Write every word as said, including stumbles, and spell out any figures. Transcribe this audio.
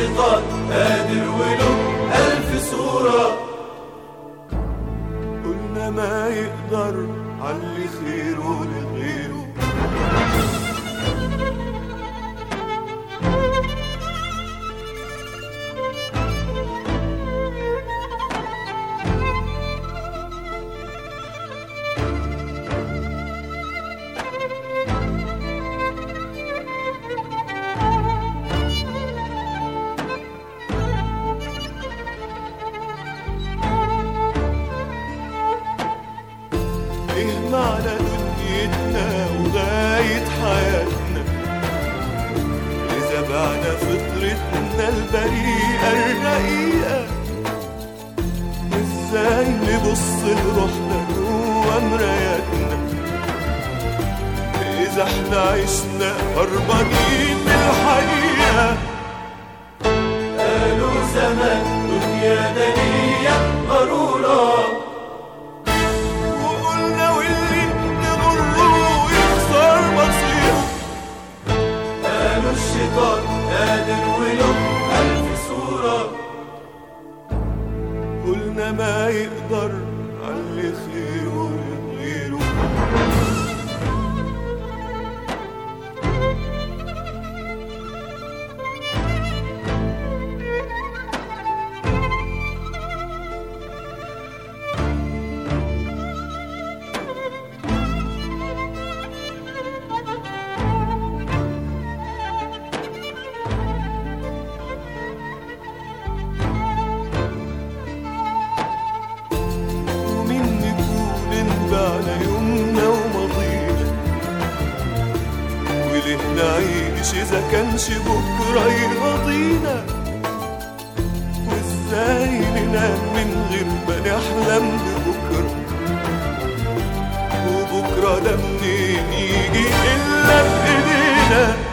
الشيطان قادر وله ألف صورة. قلنا ما يقدر علي خيره لغيره. ايه معنى دنيتنا وغاية حياتنا إذا بعنا فطرتنا البريئة الرقيقة؟ ازاي نبص لروحنا جوا مراياتنا إذا احنا عشنا هربانين من الحقيقة؟ قالوا زمان دنيا دنيا غرورة، الشيطان قادر وله ألف صورة. قلنا ما يقدر علي خيره لغيره. على يومنا وماضينا وليه نعيش إذا كانش بكرة يرضينا؟ وإزاي ننام من غير ما نحلم ببكرة؟ وبكرة ده منين يجي إلا بإيدينا؟